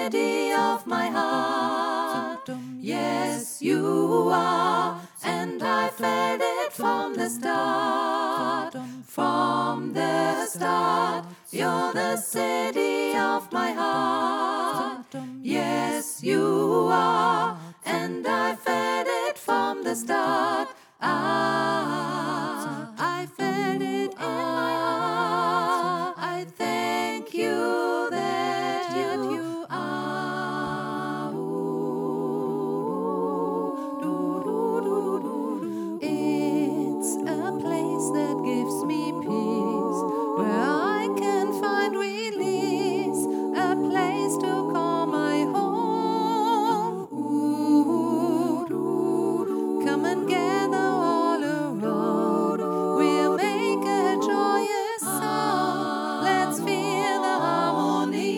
city of my heart. Yes, you are, and I felt it from the start. From the start, you're the city of my heart. Yes, you are, and I felt it from the start. I felt it in my heart. I thank you that you are. It's a place that gives me peace, where I can find release, a place to call my home. Come and gather all around, we'll make a joyous sound. Let's feel the harmony.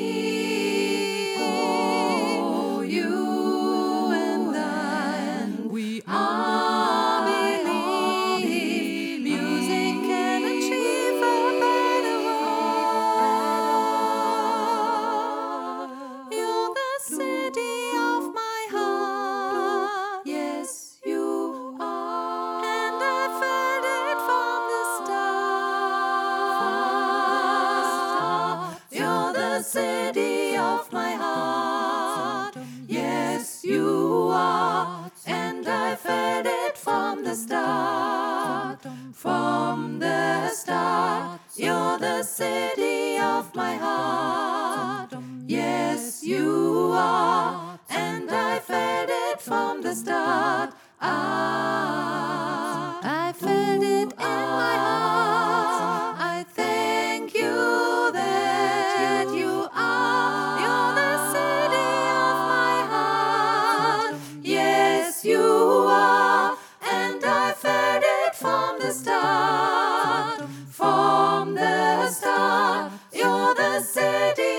Oh, you and I, and we all believe music can achieve a better world. You're the city of my heart. Yes, you are, and I felt it from the start. You're the city of my heart. Yes, you are, and I felt it from the start. From the start, you're the city of my heart. Yes, you are, and I felt it from the start. I felt it in my heart. I thank you that you are. You're the city of my heart. Yes, you are, and I felt it from the start. From the start, you're the city